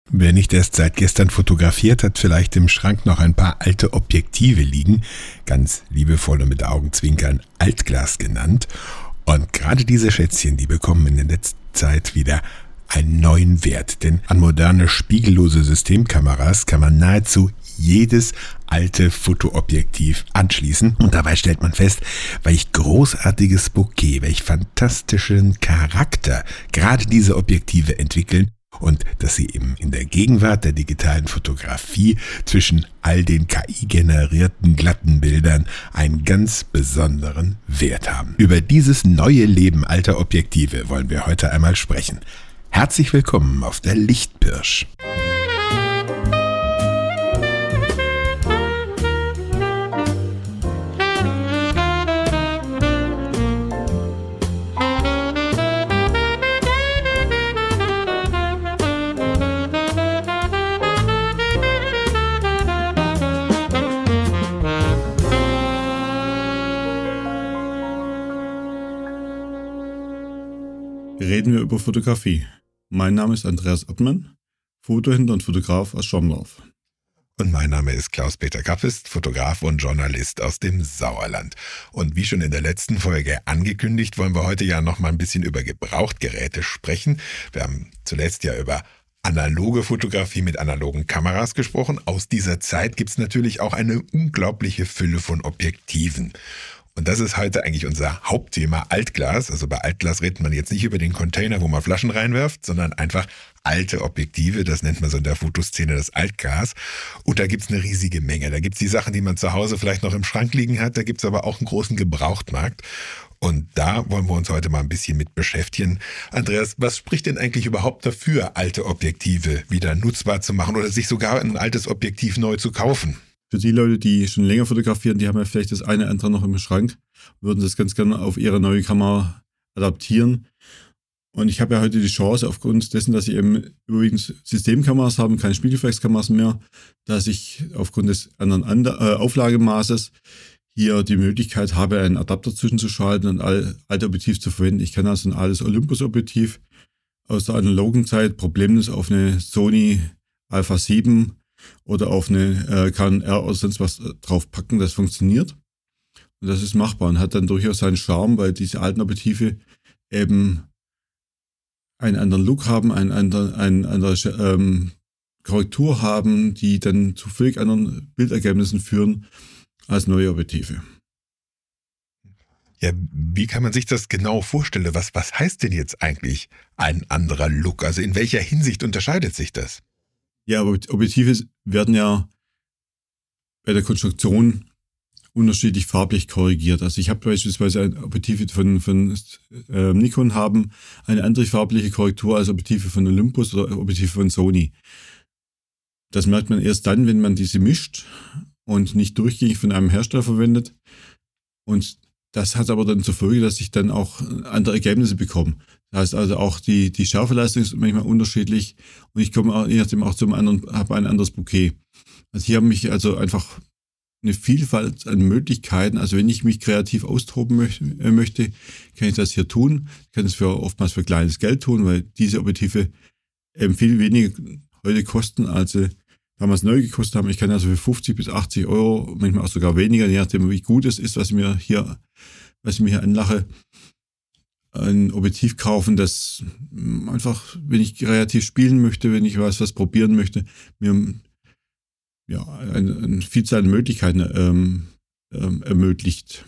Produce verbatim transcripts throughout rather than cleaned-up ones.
Wer nicht erst seit gestern fotografiert, hat vielleicht im Schrank noch ein paar alte Objektive liegen, ganz liebevoll und mit Augenzwinkern Altglas genannt. Und gerade diese Schätzchen, die bekommen in der letzten Zeit wieder einen neuen Wert, denn an moderne spiegellose Systemkameras kann man nahezu jedes alte Fotoobjektiv anschließen und dabei stellt man fest, welch großartiges Bokeh, welch fantastischen Charakter gerade diese Objektive entwickeln und dass sie eben in der Gegenwart der digitalen Fotografie zwischen all den K I-generierten glatten Bildern einen ganz besonderen Wert haben. Über dieses neue Leben alter Objektive wollen wir heute einmal sprechen. Herzlich willkommen auf der Lichtpirsch. Reden wir über Fotografie. Mein Name ist Andreas Ottmann, Fotohändler und Fotograf aus Schorndorf. Und mein Name ist Klaus-Peter Kappist, Fotograf und Journalist aus dem Sauerland. Und wie schon in der letzten Folge angekündigt, wollen wir heute ja noch mal ein bisschen über Gebrauchtgeräte sprechen. Wir haben zuletzt ja über analoge Fotografie mit analogen Kameras gesprochen. Aus dieser Zeit gibt es natürlich auch eine unglaubliche Fülle von Objektiven. Und das ist heute eigentlich unser Hauptthema, Altglas. Also bei Altglas redet man jetzt nicht über den Container, wo man Flaschen reinwirft, sondern einfach alte Objektive. Das nennt man so in der Fotoszene das Altglas. Und da gibt's eine riesige Menge. Da gibt's die Sachen, die man zu Hause vielleicht noch im Schrank liegen hat. Da gibt's aber auch einen großen Gebrauchtmarkt. Und da wollen wir uns heute mal ein bisschen mit beschäftigen. Andreas, was spricht denn eigentlich überhaupt dafür, alte Objektive wieder nutzbar zu machen oder sich sogar ein altes Objektiv neu zu kaufen? Für die Leute, die schon länger fotografieren, die haben ja vielleicht das eine oder andere noch im Schrank, würden das ganz gerne auf ihre neue Kamera adaptieren. Und ich habe ja heute die Chance, aufgrund dessen, dass ich eben übrigens Systemkameras habe, keine Spiegelreflexkameras mehr, dass ich aufgrund des anderen Ander- äh, Auflagemaßes hier die Möglichkeit habe, einen Adapter zwischenzuschalten und all, alte Objektiv zu verwenden. Ich kann also ein altes Olympus-Objektiv aus der analogen Zeit problemlos auf eine Sony Alpha sieben oder auf eine äh, Canon R oder sonst was drauf packen, das funktioniert. Und das ist machbar und hat dann durchaus seinen Charme, weil diese alten Objektive eben einen anderen Look haben, einen anderen, eine andere ähm, Korrektur haben, die dann zu völlig anderen Bildergebnissen führen als neue Objektive. Ja, wie kann man sich das genau vorstellen? Was, was heißt denn jetzt eigentlich ein anderer Look? Also in welcher Hinsicht unterscheidet sich das? Ja, aber Objektive werden ja bei der Konstruktion unterschiedlich farblich korrigiert. Also ich habe beispielsweise ein Objektive von, von äh, Nikon haben eine andere farbliche Korrektur als Objektive von Olympus oder Objektive von Sony. Das merkt man erst dann, wenn man diese mischt und nicht durchgängig von einem Hersteller verwendet. Und das hat aber dann zur Folge, dass ich dann auch andere Ergebnisse bekomme. Das heißt also auch die, die Schärfeleistung ist manchmal unterschiedlich und ich komme auch, je nachdem auch zum anderen, habe ein anderes Bouquet. Also hier habe ich also einfach eine Vielfalt an Möglichkeiten. Also wenn ich mich kreativ austoben möchte, äh, möchte kann ich das hier tun. Ich kann es für, oftmals für kleines Geld tun, weil diese Objektive eben viel weniger heute kosten, als sie damals neu gekostet haben. Ich kann also für fünfzig bis achtzig Euro, manchmal auch sogar weniger, je nachdem wie gut es ist, was ich mir hier, was ich mir hier anlache, ein Objektiv kaufen, das einfach, wenn ich kreativ spielen möchte, wenn ich was, was probieren möchte, mir ja, eine, eine Vielzahl an Möglichkeiten ähm, ähm, ermöglicht.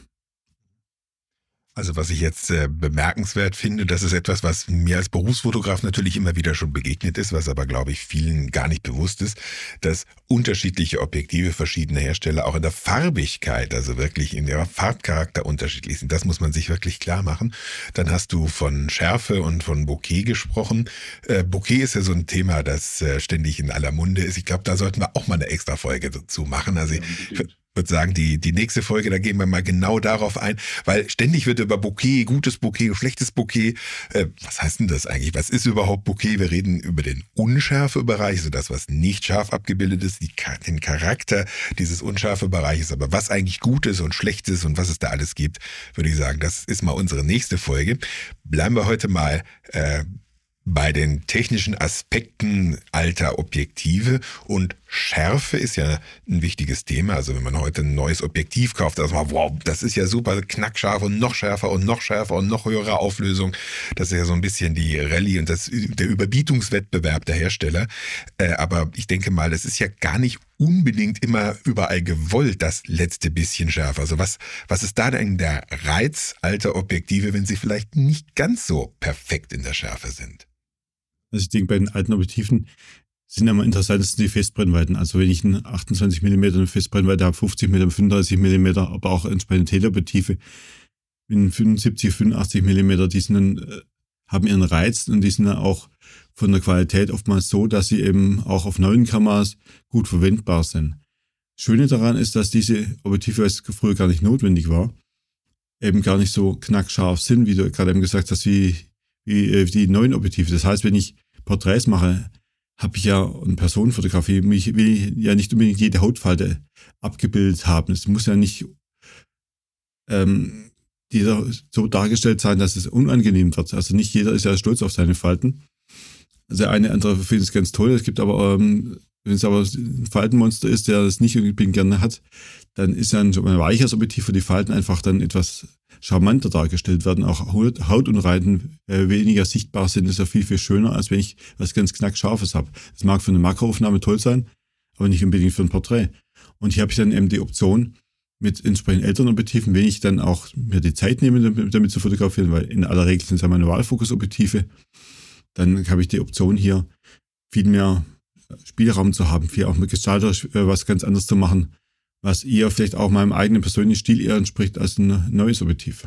Also was ich jetzt äh, bemerkenswert finde, das ist etwas, was mir als Berufsfotograf natürlich immer wieder schon begegnet ist, was aber, glaube ich, vielen gar nicht bewusst ist, dass unterschiedliche Objektive verschiedener Hersteller auch in der Farbigkeit, also wirklich in ihrer Farbcharakter unterschiedlich sind. Das muss man sich wirklich klar machen. Dann hast du von Schärfe und von Bokeh gesprochen. Äh, Bokeh ist ja so ein Thema, das äh, ständig in aller Munde ist. Ich glaube, da sollten wir auch mal eine extra Folge dazu machen. Also ich, Ich würde sagen, die, die nächste Folge, da gehen wir mal genau darauf ein, weil ständig wird über Bokeh, gutes Bokeh, schlechtes Bokeh. Äh, was heißt denn das eigentlich? Was ist überhaupt Bokeh? Wir reden über den Unschärfe-Bereich, also das, was nicht scharf abgebildet ist, die, den Charakter dieses unscharfe Bereiches. Aber was eigentlich Gutes und Schlechtes und was es da alles gibt, würde ich sagen, das ist mal unsere nächste Folge. Bleiben wir heute mal äh, bei den technischen Aspekten alter Objektive, und Schärfe ist ja ein wichtiges Thema. Also wenn man heute ein neues Objektiv kauft, da sagt man, wow, das ist ja super knackscharf und noch schärfer und noch schärfer und noch höhere Auflösung. Das ist ja so ein bisschen die Rallye und das, der Überbietungswettbewerb der Hersteller. Äh, aber ich denke mal, es ist ja gar nicht unbedingt immer überall gewollt, das letzte bisschen schärfer. Also was, was ist da denn der Reiz alter Objektive, wenn sie vielleicht nicht ganz so perfekt in der Schärfe sind? Also ich denke, bei den alten Objektiven sind am interessantesten die Festbrennweiten. Also wenn ich einen achtundzwanzig Millimeter eine Festbrennweite habe, fünfzig Millimeter, fünfunddreißig Millimeter, aber auch entsprechende Teleobjektive, in fünfundsiebzig, fünfundachtzig Millimeter, die sind dann, haben ihren Reiz und die sind dann auch von der Qualität oftmals so, dass sie eben auch auf neuen Kameras gut verwendbar sind. Das Schöne daran ist, dass diese Objektive, was früher gar nicht notwendig war, eben gar nicht so knackscharf sind, wie du gerade eben gesagt hast, wie, wie die neuen Objektive. Das heißt, wenn ich Porträts mache, habe ich ja eine Personenfotografie, ich will ja nicht unbedingt jede Hautfalte abgebildet haben. Es muss ja nicht ähm, dieser so dargestellt sein, dass es unangenehm wird. Also nicht jeder ist ja stolz auf seine Falten. Also eine andere findet es ganz toll. Es gibt aber, ähm, wenn es aber ein Faltenmonster ist, der das nicht unbedingt gerne hat, dann ist ja ein, ein weiches Objektiv, wo die Falten einfach dann etwas charmanter dargestellt werden, auch Hautunreiten äh, weniger sichtbar sind, ist ja viel, viel schöner, als wenn ich was ganz knackscharfes habe. Das mag für eine Makroaufnahme toll sein, aber nicht unbedingt für ein Porträt. Und hier habe ich dann eben die Option, mit entsprechend älteren Objektiven, wenn ich dann auch mir die Zeit nehme, damit, damit zu fotografieren, weil in aller Regel sind es ja Manualfokusobjektive, dann habe ich die Option hier, viel mehr Spielraum zu haben, viel auch mit Gestalter äh, was ganz anderes zu machen, was eher vielleicht auch meinem eigenen persönlichen Stil eher entspricht als ein neues Objektiv.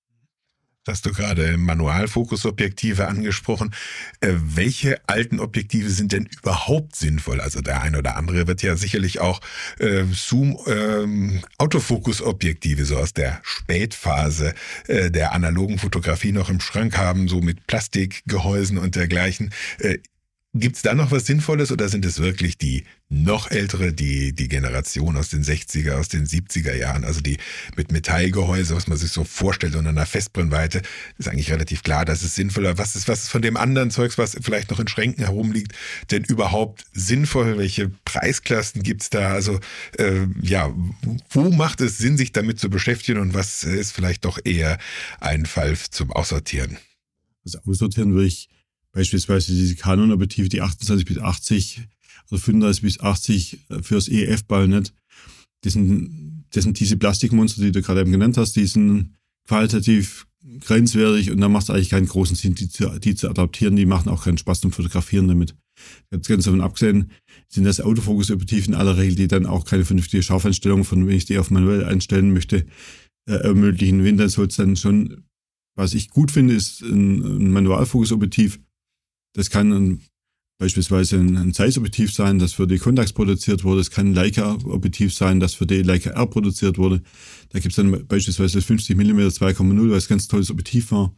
Hast du gerade Manualfokusobjektive angesprochen. Äh, welche alten Objektive sind denn überhaupt sinnvoll? Also der eine oder andere wird ja sicherlich auch äh, Zoom-Autofokusobjektive, ähm, so aus der Spätphase äh, der analogen Fotografie noch im Schrank haben, so mit Plastikgehäusen und dergleichen. Äh, Gibt es da noch was Sinnvolles oder sind es wirklich die noch ältere, die die Generation aus den sechziger, aus den siebziger Jahren, also die mit Metallgehäuse, was man sich so vorstellt und einer Festbrennweite, ist eigentlich relativ klar, dass es sinnvoller. Was ist, was ist von dem anderen Zeugs, was vielleicht noch in Schränken herumliegt, denn überhaupt sinnvoll? Welche Preisklassen gibt's da? Also äh, ja, wo macht es Sinn, sich damit zu beschäftigen und was ist vielleicht doch eher ein Fall zum Aussortieren? Also aussortieren würde ich beispielsweise diese Canon-Objektive, die achtundzwanzig bis achtzig, also fünfunddreißig bis achtzig fürs E F-Bajonett. Das sind, das sind diese Plastikmonster, die du gerade eben genannt hast, die sind qualitativ grenzwertig und da macht es eigentlich keinen großen Sinn, die zu, die zu adaptieren. Die machen auch keinen Spaß zum Fotografieren damit. Ganz, ganz davon abgesehen sind das Autofokus-Objektive in aller Regel, die dann auch keine vernünftige Scharfeinstellung von, wenn ich die auf manuell einstellen möchte, äh, ermöglichen. Wenn, dann soll es dann schon, was ich gut finde, ist ein, ein Manualfokusobjektiv. Das kann ein, beispielsweise ein, ein Zeiss-Objektiv sein, das für die Contax produziert wurde. Es kann ein Leica-Objektiv sein, das für die Leica R produziert wurde. Da gibt es dann beispielsweise das fünfzig Millimeter zwei Komma null, weil es ein ganz tolles Objektiv war.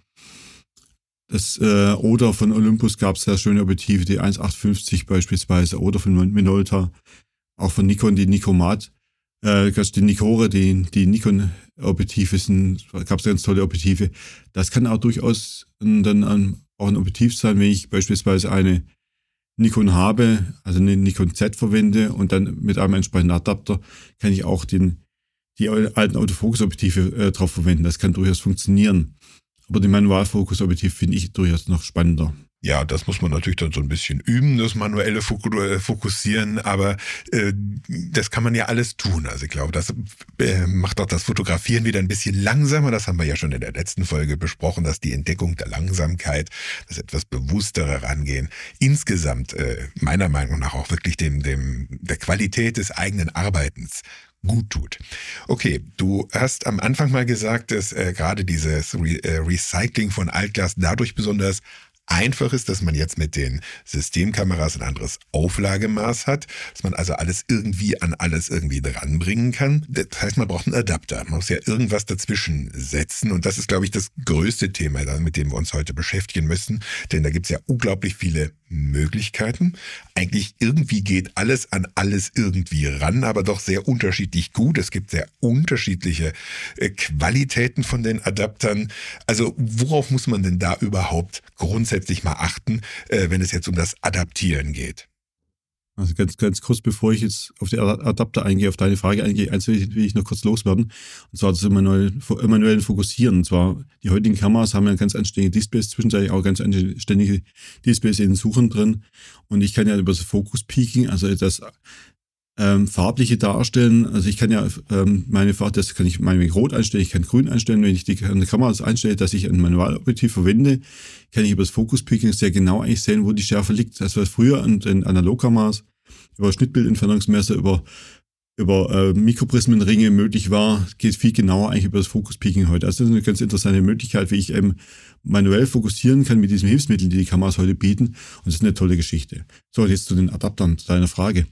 Das, äh, oder von Olympus gab es sehr schöne Objektive, die eins Komma achtundfünfzig beispielsweise, oder von Minolta, auch von Nikon, die Nikomat, äh, die Nikkore, die, die Nikon-Objektive sind, gab es ganz tolle Objektive. Das kann auch durchaus dann ein auch ein Objektiv sein, wenn ich beispielsweise eine Nikon habe, also eine Nikon Z verwende und dann mit einem entsprechenden Adapter kann ich auch den, die alten Autofokusobjektive äh, drauf verwenden. Das kann durchaus funktionieren. Aber die Manualfokusobjektive finde ich durchaus noch spannender. Ja, das muss man natürlich dann so ein bisschen üben, das manuelle Fokussieren, aber äh, das kann man ja alles tun. Also ich glaube, das äh, macht auch das Fotografieren wieder ein bisschen langsamer. Das haben wir ja schon in der letzten Folge besprochen, dass die Entdeckung der Langsamkeit, das etwas bewusstere Rangehen, insgesamt äh, meiner Meinung nach auch wirklich dem, dem der Qualität des eigenen Arbeitens gut tut. Okay, du hast am Anfang mal gesagt, dass äh, gerade dieses Re- äh, Recycling von Altglas dadurch besonders einfach ist, dass man jetzt mit den Systemkameras ein anderes Auflagemaß hat, dass man also alles irgendwie an alles irgendwie dranbringen kann. Das heißt, man braucht einen Adapter. Man muss ja irgendwas dazwischen setzen und das ist, glaube ich, das größte Thema, mit dem wir uns heute beschäftigen müssen, denn da gibt es ja unglaublich viele Möglichkeiten. Eigentlich irgendwie geht alles an alles irgendwie ran, aber doch sehr unterschiedlich gut. Es gibt sehr unterschiedliche äh, Qualitäten von den Adaptern. Also worauf muss man denn da überhaupt grundsätzlich mal achten, äh, wenn es jetzt um das Adaptieren geht? Also ganz, ganz kurz, bevor ich jetzt auf die Adapter eingehe, auf deine Frage eingehe, eins will ich, will ich noch kurz loswerden. Und zwar das manuellen, manuellen Fokussieren. Und zwar, die heutigen Kameras haben ja ganz anständige Displays, zwischenzeitlich auch ganz anständige Displays in den Suchern drin. Und ich kann ja über das Focus Peaking, also das ähm, farbliche darstellen. Also ich kann ja ähm, meine Farbe, das kann ich meinetwegen rot einstellen, ich kann grün einstellen. Wenn ich die an der Kamera einstelle, dass ich ein Manualobjektiv verwende, kann ich über das Focus Peaking sehr genau eigentlich sehen, wo die Schärfe liegt. Das war früher an den Analogkameras über Schnittbildentfernungsmesser, über, über äh, Mikroprismenringe möglich war, geht viel genauer eigentlich über das Focus Peaking heute. Also das ist eine ganz interessante Möglichkeit, wie ich eben manuell fokussieren kann mit diesen Hilfsmitteln, die die Kameras heute bieten. Und das ist eine tolle Geschichte. So, jetzt zu den Adaptern, zu deiner Frage.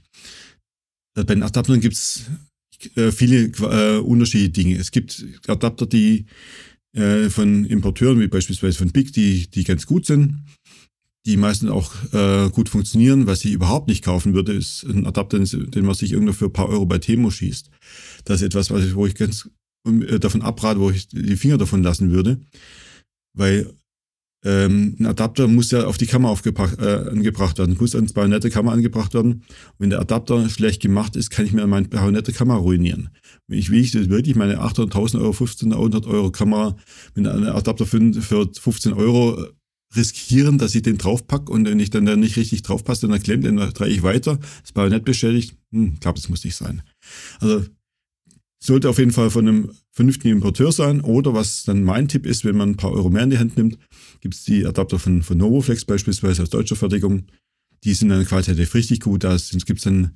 Bei den Adaptern gibt es äh, viele äh, unterschiedliche Dinge. Es gibt Adapter, die äh, von Importeuren, wie beispielsweise von Bic, die, die ganz gut sind, die meistens auch äh, gut funktionieren. Was ich überhaupt nicht kaufen würde, ist ein Adapter, den man sich irgendwo für ein paar Euro bei Temo schießt. Das ist etwas, was ich, wo ich ganz äh, davon abrate, wo ich die Finger davon lassen würde. Weil ähm, ein Adapter muss ja auf die Kamera aufgebracht, äh, angebracht werden, muss ans Bajonett der Kamera angebracht werden. Und wenn der Adapter schlecht gemacht ist, kann ich mir mein Bajonett der Kamera ruinieren. Wenn ich, will ich das wirklich meine achthundert, tausend Euro, fünfzehnhundert Euro Kamera mit einem Adapter für, für fünfzehn Euro riskieren, dass ich den draufpacke und wenn ich dann, dann nicht richtig draufpasse, dann klemmt, dann drehe ich weiter, das Bajonett beschädigt. Hm, ich glaube, das muss nicht sein. Also sollte auf jeden Fall von einem vernünftigen Importeur sein oder was dann mein Tipp ist, wenn man ein paar Euro mehr in die Hand nimmt, gibt es die Adapter von, von Novoflex beispielsweise aus deutscher Fertigung. Die sind dann qualitativ richtig gut. Da gibt es dann,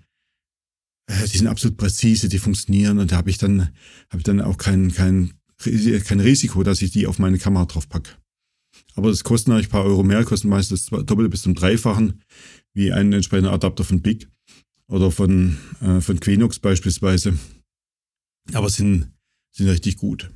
äh, die sind absolut präzise, die funktionieren und da habe ich dann, habe ich dann auch kein, kein, kein Risiko, dass ich die auf meine Kamera draufpacke. Aber das kostet natürlich ein paar Euro mehr, kosten meistens das Doppelte bis zum Dreifachen, wie ein entsprechender Adapter von Bic oder von, äh, von Quenox beispielsweise. Aber sind, sind richtig gut.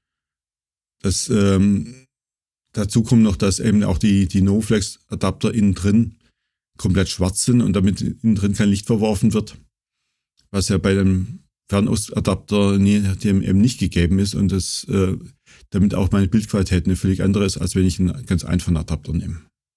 Das, ähm, dazu kommt noch, dass eben auch die, die Novoflex-Adapter innen drin komplett schwarz sind und damit innen drin kein Licht verworfen wird. Was ja bei dem Fernostadapter eben nicht gegeben ist und das äh, damit auch meine Bildqualität eine völlig andere ist, als wenn ich einen ganz einfachen Adapter nehme.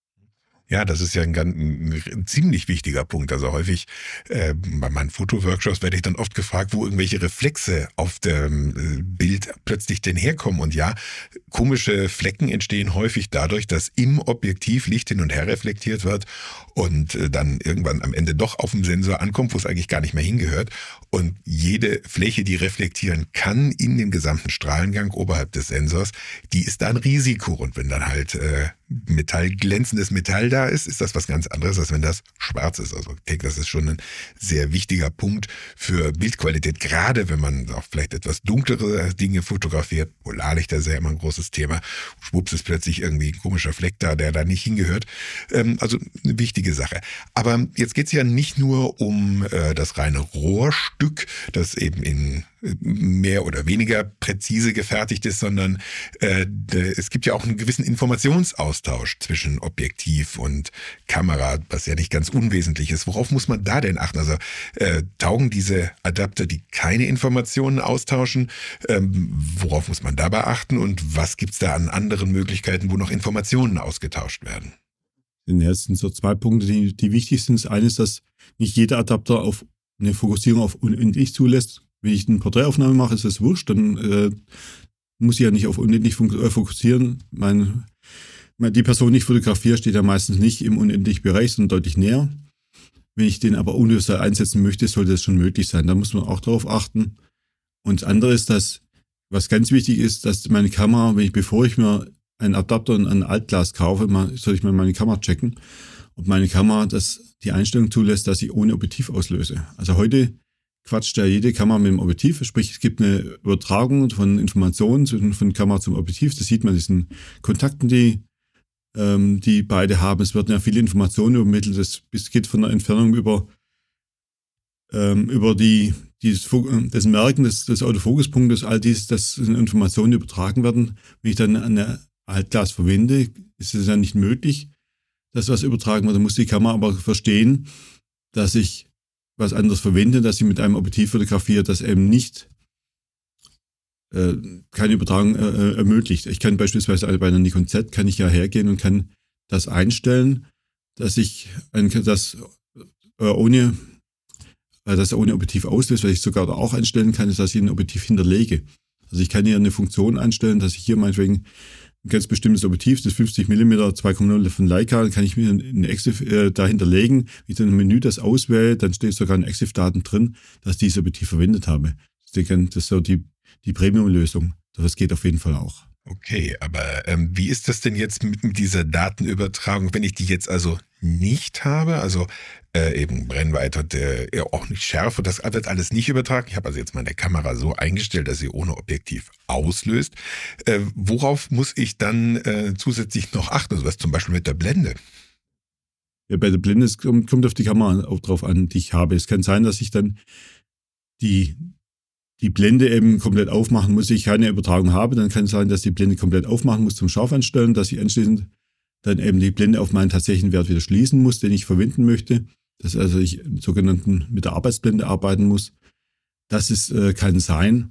Ja, das ist ja ein, ganz, ein ziemlich wichtiger Punkt. Also häufig äh, bei meinen Fotoworkshops werde ich dann oft gefragt, wo irgendwelche Reflexe auf dem äh, Bild plötzlich denn herkommen. Und ja, komische Flecken entstehen häufig dadurch, dass im Objektiv Licht hin und her reflektiert wird und äh, dann irgendwann am Ende doch auf dem Sensor ankommt, wo es eigentlich gar nicht mehr hingehört. Und jede Fläche, die reflektieren kann in dem gesamten Strahlengang oberhalb des Sensors, die ist da ein Risiko. Und wenn dann halt äh, Metall, glänzendes Metall da ist, ist das was ganz anderes, als wenn das schwarz ist. Also ich denke, das ist schon ein sehr wichtiger Punkt für Bildqualität, gerade wenn man auch vielleicht etwas dunklere Dinge fotografiert. Polarlichter ist ja immer ein großes Thema. Schwupps ist plötzlich irgendwie ein komischer Fleck da, der da nicht hingehört. Ähm, also eine wichtige Sache. Aber jetzt geht es ja nicht nur um äh, das reine Rohrstück, das eben in mehr oder weniger präzise gefertigt ist, sondern äh, es gibt ja auch einen gewissen Informationsaustausch zwischen Objektiv und Kamera, was ja nicht ganz unwesentlich ist. Worauf muss man da denn achten? Also äh, taugen diese Adapter, die keine Informationen austauschen? Ähm, worauf muss man dabei achten? Und was gibt's da an anderen Möglichkeiten, wo noch Informationen ausgetauscht werden? Ja, es sind so zwei Punkte, die, die wichtig sind. Das eine ist, dass nicht jeder Adapter auf eine Fokussierung auf unendlich zulässt. Wenn ich eine Porträtaufnahme mache, ist das wurscht, dann äh, muss ich ja nicht auf unendlich fokussieren. Mein, die Person, die ich fotografiere, steht ja meistens nicht im unendlichen Bereich, sondern deutlich näher. Wenn ich den aber universal einsetzen möchte, sollte das schon möglich sein. Da muss man auch drauf achten. Und das andere ist, dass, was ganz wichtig ist, dass meine Kamera, wenn ich, bevor ich mir einen Adapter und ein Altglas kaufe, mal, soll ich mal meine Kamera checken, ob meine Kamera das die Einstellung zulässt, dass ich ohne Objektiv auslöse. Also heute quatscht ja jede Kamera mit dem Objektiv, sprich es gibt eine Übertragung von Informationen von Kamera zum Objektiv, das sieht man diesen Kontakten, die ähm, die beide haben. Es werden ja viele Informationen übermittelt, das, es geht von der Entfernung über ähm, über die dieses das Merken des, des Autofokuspunktes, all dies, dass Informationen übertragen werden. Wenn ich dann eine Altglas verwende, ist es ja nicht möglich, das was übertragen wird. Da muss die Kamera aber verstehen, dass ich was anderes verwende, dass ich mit einem Objektiv fotografiere, das eben nicht äh, keine Übertragung äh, ermöglicht. Ich kann beispielsweise bei einer Nikon Z kann ich ja hergehen und kann das einstellen, dass ich ein, das äh, ohne äh, das ohne Objektiv auslöst, was ich sogar auch einstellen kann, ist, dass ich ein Objektiv hinterlege. Also ich kann hier eine Funktion einstellen, dass ich hier meinetwegen ein ganz bestimmtes Objektiv, das fünfzig Millimeter zwei Komma null von Leica, dann kann ich mir ein Exif äh, da hinterlegen, wie ich dann im Menü das auswähle, dann steht sogar in Exif-Daten drin, dass ich dieses Objektiv verwendet habe. Das ist so die, die Premium-Lösung. Das geht auf jeden Fall auch. Okay, aber ähm, wie ist das denn jetzt mit, mit dieser Datenübertragung, wenn ich die jetzt also nicht habe, also äh, eben Brennweite und äh, auch nicht Schärfe, das wird alles nicht übertragen. Ich habe also jetzt meine Kamera so eingestellt, dass sie ohne Objektiv auslöst. Äh, worauf muss ich dann äh, zusätzlich noch achten, also was zum Beispiel mit der Blende? Ja, bei der Blende es kommt, kommt auf die Kamera auch drauf an, die ich habe. Es kann sein, dass ich dann die die Blende eben komplett aufmachen muss, ich keine Übertragung habe, dann kann es sein, dass die Blende komplett aufmachen muss zum Scharf einstellen, dass ich anschließend dann eben die Blende auf meinen tatsächlichen Wert wieder schließen muss, den ich verwenden möchte, dass also ich im sogenannten mit der Arbeitsblende arbeiten muss. Das ist, äh, kann sein.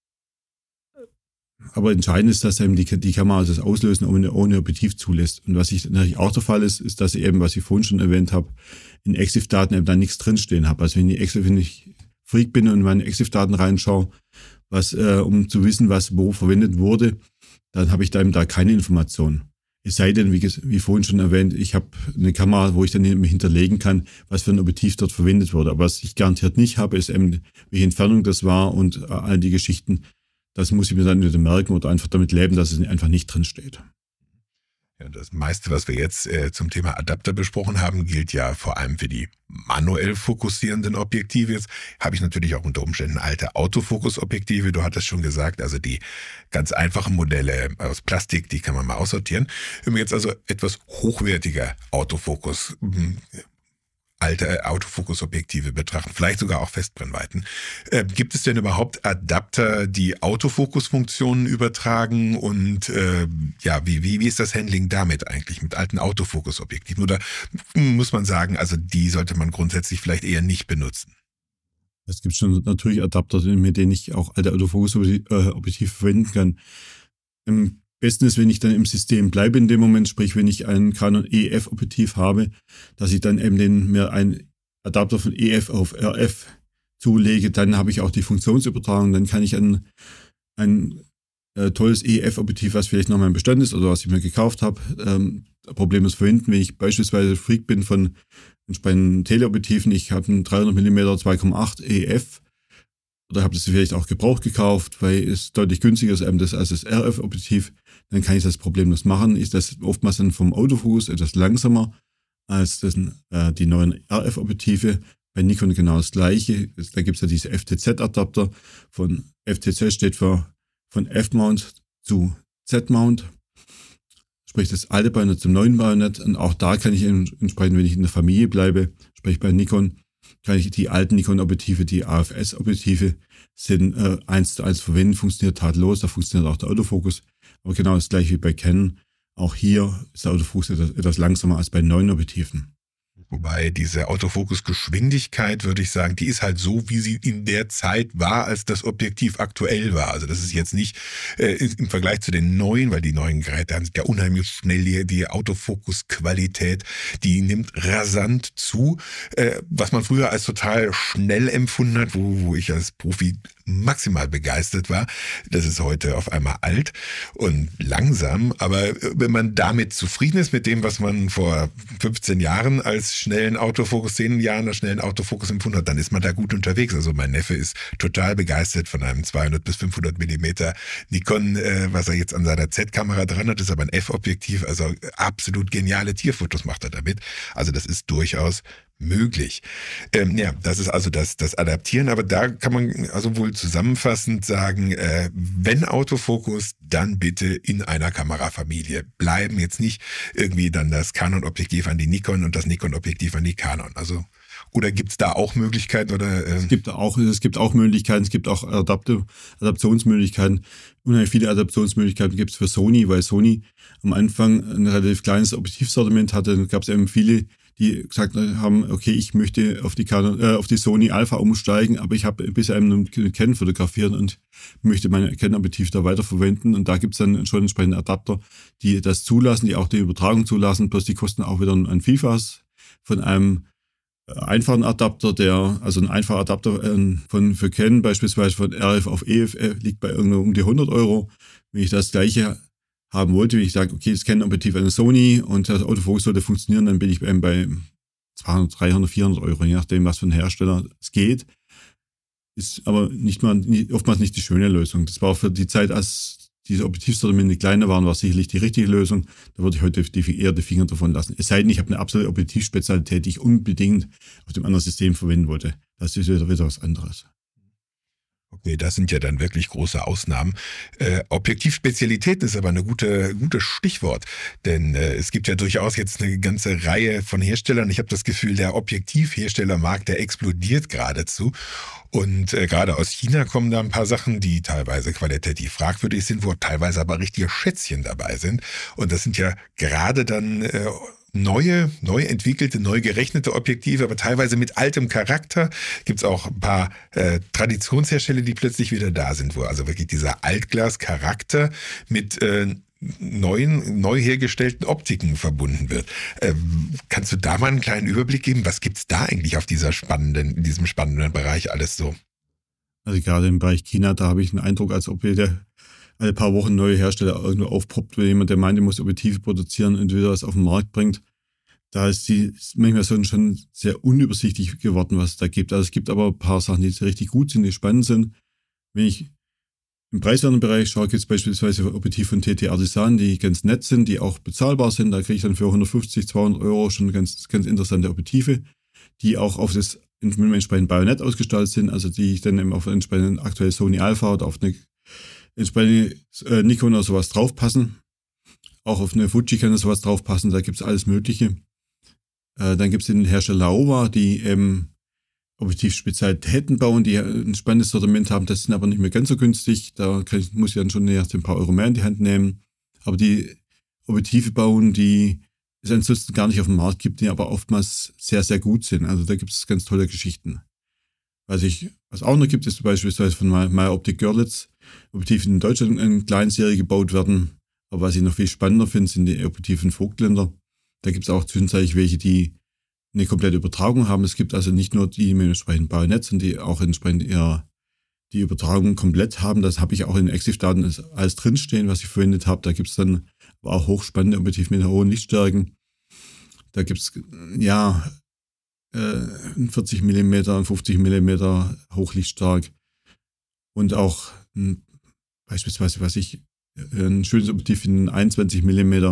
Aber entscheidend ist, dass eben die, die Kamera das Auslösen ohne, ohne Objektiv zulässt. Und was ich natürlich auch der Fall ist, ist, dass ich eben, was ich vorhin schon erwähnt habe, in Exif-Daten eben dann nichts drinstehen habe. Also wenn ich Exif, wenn ich Freak bin und in meine Exif-Daten reinschaue, was, äh, um zu wissen, was wo verwendet wurde, dann habe ich da eben da keine Information. Es sei denn, wie, wie vorhin schon erwähnt, ich habe eine Kamera, wo ich dann hinterlegen kann, was für ein Objektiv dort verwendet wurde. Aber was ich garantiert nicht habe, ist eben, welche Entfernung das war und äh, all die Geschichten. Das muss ich mir dann wieder merken oder einfach damit leben, dass es einfach nicht drin steht. Ja, das meiste, was wir jetzt äh, zum Thema Adapter besprochen haben, gilt ja vor allem für die manuell fokussierenden Objektive. Jetzt habe ich natürlich auch unter Umständen alte Autofokusobjektive. Du hattest schon gesagt, also die ganz einfachen Modelle aus Plastik, die kann man mal aussortieren. Wenn wir jetzt also etwas hochwertiger Autofokus, alte Autofokusobjektive betrachten, vielleicht sogar auch Festbrennweiten. Äh, gibt es denn überhaupt Adapter, die Autofokusfunktionen übertragen und äh, ja, wie, wie, wie ist das Handling damit eigentlich mit alten Autofokusobjektiven? Oder muss man sagen, also die sollte man grundsätzlich vielleicht eher nicht benutzen? Es gibt schon natürlich Adapter, mit denen ich auch alte Autofokusobjektive verwenden kann. Im besten ist, wenn ich dann im System bleibe in dem Moment, sprich, wenn ich ein Canon E F-Objektiv habe, dass ich dann eben den, mir einen Adapter von E F auf R F zulege, dann habe ich auch die Funktionsübertragung, dann kann ich ein, ein äh, tolles E F-Objektiv, was vielleicht noch mein Bestand ist oder was ich mir gekauft habe, ähm, problemlos verwenden. Wenn ich beispielsweise Freak bin von entsprechenden Teleobjektiven, ich habe einen dreihundert Millimeter zwei Komma acht E F, oder habe das vielleicht auch gebraucht gekauft, weil es deutlich günstiger ist eben das als das R F-Objektiv, dann kann ich das problemlos machen. Ist das oftmals dann vom Autofokus etwas langsamer als das, äh, die neuen R F-Objektive. Bei Nikon genau das Gleiche. Da gibt es ja diese F T Z-Adapter. Von F T Z steht für von F-Mount zu Z-Mount. Sprich das alte Bajonett zum neuen Bajonett. Und auch da kann ich entsprechend, wenn ich in der Familie bleibe, sprich bei Nikon, kann ich die alten Nikon-Objektive, die A F S-Objektive, sind äh, eins zu eins verwenden, funktioniert tadellos, da funktioniert auch der Autofokus. Aber genau das gleiche wie bei Canon. Auch hier ist der Autofokus etwas, etwas langsamer als bei neuen Objektiven. Wobei diese Autofokusgeschwindigkeit, würde ich sagen, die ist halt so, wie sie in der Zeit war, als das Objektiv aktuell war. Also das ist jetzt nicht äh, im Vergleich zu den neuen, weil die neuen Geräte haben ja unheimlich schnell, die, die Autofokusqualität, die nimmt rasant zu. Äh, was man früher als total schnell empfunden hat, wo, wo ich als Profi maximal begeistert war, das ist heute auf einmal alt und langsam. Aber wenn man damit zufrieden ist mit dem, was man vor fünfzehn Jahren als schnellen Autofokus, zehn Jahren als schnellen Autofokus empfunden hat, dann ist man da gut unterwegs. Also mein Neffe ist total begeistert von einem zweihundert bis fünfhundert Millimeter Nikon, äh, was er jetzt an seiner Z-Kamera dran hat, ist aber ein F-Objektiv, also absolut geniale Tierfotos macht er damit. Also das ist durchaus möglich. Ähm, ja, das ist also das, das Adaptieren, aber da kann man also wohl zusammenfassend sagen, äh, wenn Autofokus, dann bitte in einer Kamerafamilie bleiben. Jetzt nicht irgendwie dann das Canon-Objektiv an die Nikon und das Nikon-Objektiv an die Canon. Also Oder gibt es da auch Möglichkeiten? Oder, äh es, gibt auch, es gibt auch Möglichkeiten, es gibt auch Adapte, Adaptionsmöglichkeiten. Unheimlich viele Adaptionsmöglichkeiten gibt es für Sony, weil Sony am Anfang ein relativ kleines Objektivsortiment hatte. Dann gab es eben viele, die gesagt haben, okay, ich möchte auf die, Canon, äh, auf die Sony Alpha umsteigen, aber ich habe bisher nur mit Canon fotografiert und möchte mein Canon-Objektiv da weiterverwenden. Und da gibt es dann schon entsprechende Adapter, die das zulassen, die auch die Übertragung zulassen, bloß die kosten auch wieder ein Vielfaches von einem einfachen Adapter, der, also ein einfacher Adapter äh, von, für Canon beispielsweise von R F auf E F äh, liegt bei irgendwo um die hundert Euro. Wenn ich das gleiche haben wollte, wenn ich sage, okay, das Canon-Objektiv eine Sony und das Autofokus sollte funktionieren, dann bin ich bei, bei zweihundert, dreihundert, vierhundert Euro, je nachdem, was für ein Hersteller es geht. Ist aber nicht mal, nicht, oftmals nicht die schöne Lösung. Das war für die Zeit, als diese Objektivsortimente kleiner waren, war sicherlich die richtige Lösung. Da würde ich heute eher die Finger davon lassen. Es sei denn, ich habe eine absolute Objektivspezialität, die ich unbedingt auf dem anderen System verwenden wollte. Das ist wieder, wieder was anderes. Okay, das sind ja dann wirklich große Ausnahmen. Äh, Objektivspezialität ist aber eine gute, gutes Stichwort, denn äh, es gibt ja durchaus jetzt eine ganze Reihe von Herstellern. Ich habe das Gefühl, der Objektivherstellermarkt, der explodiert geradezu. Und äh, gerade aus China kommen da ein paar Sachen, die teilweise qualitativ fragwürdig sind, wo teilweise aber richtige Schätzchen dabei sind. Und das sind ja gerade dann äh, neue, neu entwickelte, neu gerechnete Objektive, aber teilweise mit altem Charakter. Gibt es auch ein paar äh, Traditionshersteller, die plötzlich wieder da sind, wo also wirklich dieser Altglas-Charakter mit äh, neuen, neu hergestellten Optiken verbunden wird. Ähm, kannst du da mal einen kleinen Überblick geben? Was gibt's da eigentlich auf dieser spannenden, in diesem spannenden Bereich alles so? Also gerade im Bereich China, da habe ich den Eindruck, als ob jeder alle paar Wochen neue Hersteller irgendwo aufpoppt, wenn jemand, der meint, er muss Objektive produzieren und wieder was auf den Markt bringt. Da ist die ist manchmal so schon sehr unübersichtlich geworden, was es da gibt. Also es gibt aber ein paar Sachen, die richtig gut sind, die spannend sind. Wenn ich im preiswerten Bereich schaue, gibt es beispielsweise Objektive von T T Artisan, die ganz nett sind, die auch bezahlbar sind. Da kriege ich dann für hundertfünfzig, zweihundert Euro schon ganz, ganz interessante Objektive, die auch auf das mit dem entsprechenden Bajonett ausgestattet sind, also die ich dann eben auf entsprechenden aktuelle Sony Alpha oder auf eine entsprechende äh, Nikon oder sowas draufpassen. Auch auf eine Fuji kann sowas draufpassen, da gibt es alles Mögliche. Äh, dann gibt es den Hersteller Laowa, die ähm, Objektivspezialitäten bauen, die ein spannendes Sortiment haben, das sind aber nicht mehr ganz so günstig. Da kann ich, muss ich dann schon erst ein paar Euro mehr in die Hand nehmen. Aber die Objektive bauen, die es ansonsten gar nicht auf dem Markt gibt, die aber oftmals sehr, sehr gut sind. Also da gibt es ganz tolle Geschichten. Was, ich, was auch noch gibt, ist beispielsweise von Meyer Optik Görlitz Objektive in Deutschland in Kleinserie gebaut werden. Aber was ich noch viel spannender finde, sind die Objektive in Vogtländer. Da gibt es auch zwischenzeitlich welche, die eine komplette Übertragung haben. Es gibt also nicht nur die mit entsprechenden Bajonett, sondern die auch entsprechend eher die Übertragung komplett haben. Das habe ich auch in den Exif-Daten alles drinstehen, was ich verwendet habe. Da gibt es dann aber auch hochspannende Objektive mit hohen Lichtstärken. Da gibt es ja äh, vierzig Millimeter, fünfzig Millimeter hochlichtstark und auch mh, beispielsweise, was ich ein schönes Objektiv in einundzwanzig Millimeter,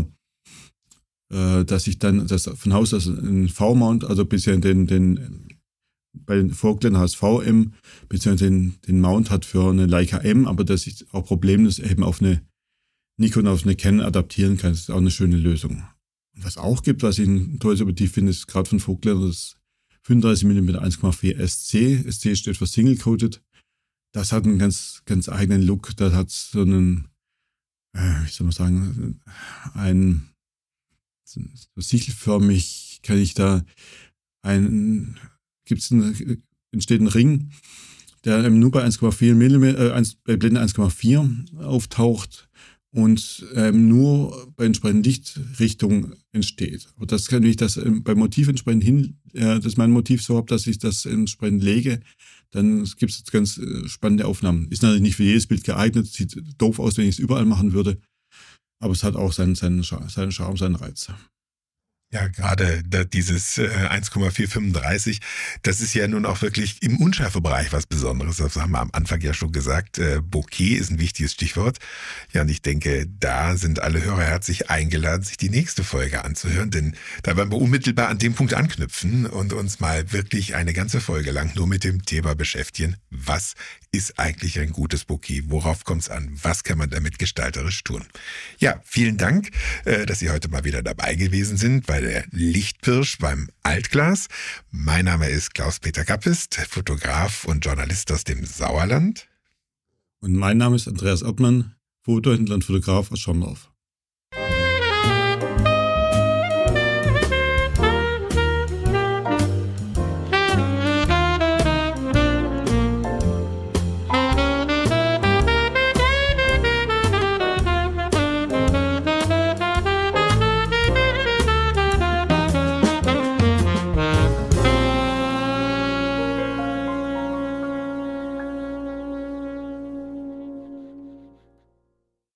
äh, dass ich dann das von Haus aus einen V-Mount, also bisher den, den bei den Vogtländern heißt V M, beziehungsweise den, den Mount hat für eine Leica M, aber dass ich auch problemlos eben auf eine Nikon, auf eine Canon adaptieren kann, das ist auch eine schöne Lösung. Und was auch gibt, was ich ein tolles Objektiv finde, ist gerade von Vogtländer das fünfunddreißig Millimeter eins Komma vier S C. S C steht für Single Coated. Das hat einen ganz, ganz eigenen Look. Das hat so einen, äh, wie soll man sagen, ein, so sichelförmig kann ich da ein, gibt's einen, entsteht ein Ring, der nur bei eins Komma vier Millimeter, äh, bei Blende eins Komma vier auftaucht und ähm, nur bei entsprechenden Lichtrichtung entsteht. Aber das kann ich das ähm, beim Motiv entsprechend hin, äh, dass mein Motiv so habe, dass ich das entsprechend lege, dann gibt es ganz äh, spannende Aufnahmen. Ist natürlich nicht für jedes Bild geeignet, sieht doof aus, wenn ich es überall machen würde, aber es hat auch seinen, seinen, seinen Charme, seinen Reiz. Ja, gerade dieses eins Komma vier fünfunddreißig, das ist ja nun auch wirklich im Unschärfebereich was Besonderes. Das haben wir am Anfang ja schon gesagt. Bokeh ist ein wichtiges Stichwort. Ja, und ich denke, da sind alle Hörer herzlich eingeladen, sich die nächste Folge anzuhören, denn da werden wir unmittelbar an dem Punkt anknüpfen und uns mal wirklich eine ganze Folge lang nur mit dem Thema beschäftigen. Was ist eigentlich ein gutes Bokeh? Worauf kommt es an? Was kann man damit gestalterisch tun? Ja, vielen Dank, dass Sie heute mal wieder dabei gewesen sind bei bei der Lichtpirsch beim Altglas. Mein Name ist Klaus-Peter Kappist, Fotograf und Journalist aus dem Sauerland. Und mein Name ist Andreas Oppmann, Fotohändler und Fotograf aus Schorndorf.